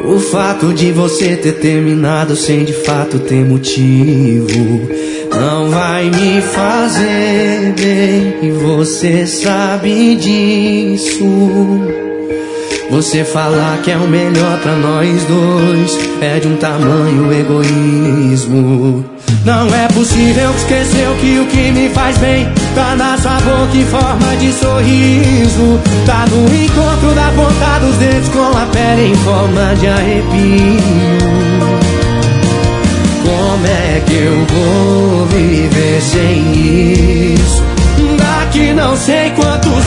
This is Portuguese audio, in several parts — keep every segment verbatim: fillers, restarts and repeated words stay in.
O fato de você ter terminado sem de fato ter motivo não vai me fazer bem, e você sabe disso. Você falar que é o melhor pra nós dois é de um tamanho egoísmo. Não é possível que esqueceu que o que me faz bem tá na sua boca em forma de sorriso. Tá no encontro da ponta dos dedos com a pele em forma de arrepio. Como é que eu vou viver sem isso? Daqui não sei quantos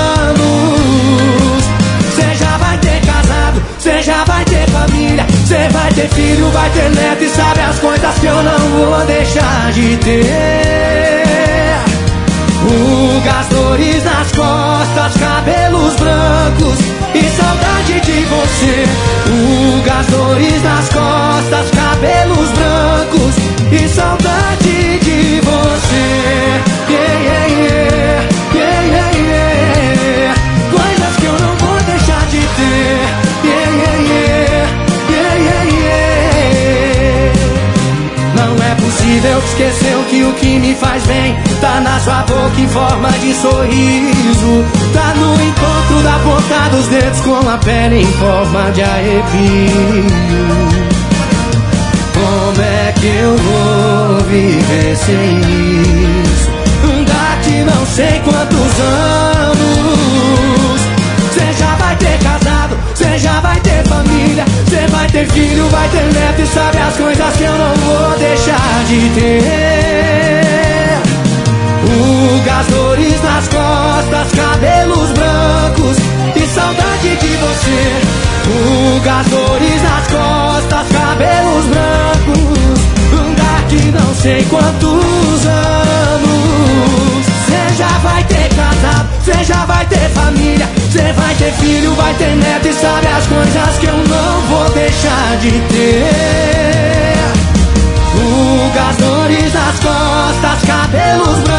anos. Cê já vai ter casado, cê já vai ter família, cê vai ter filho, vai ter neto, e sabe as coisas que eu não vou deixar de ter. Rugas, dores nas costas, cabelos brancos e saudade de você. Rugas, dores nas costas, cabelos brancos e saudade de você. Yeah, yeah, yeah, yeah, yeah, yeah. Coisas que eu não vou deixar de ter. Yeah, yeah, yeah, yeah, yeah, yeah. Não é possível que esqueceu que o que me faz bem tá na sua boca em forma de sorriso. Tá no encontro da ponta dos dedos com a pele em forma de arrepio. Como é que eu vou viver sem isso? Daqui não sei quantos anos. Cê já vai ter casado, cê já vai ter família, cê vai ter filho, vai ter neto, e sabe as coisas que eu não vou deixar de ter. Rugas, dores nas costas, cabelos brancos e saudade de você. Rugas, dores nas costas, cabelos brancos. Daqui não sei quantos anos. Cê já vai ter casado, cê já vai ter família, cê vai ter filho, vai ter neto, e sabe as coisas que eu não vou deixar de ter. Rugas, dores nas costas, cabelos brancos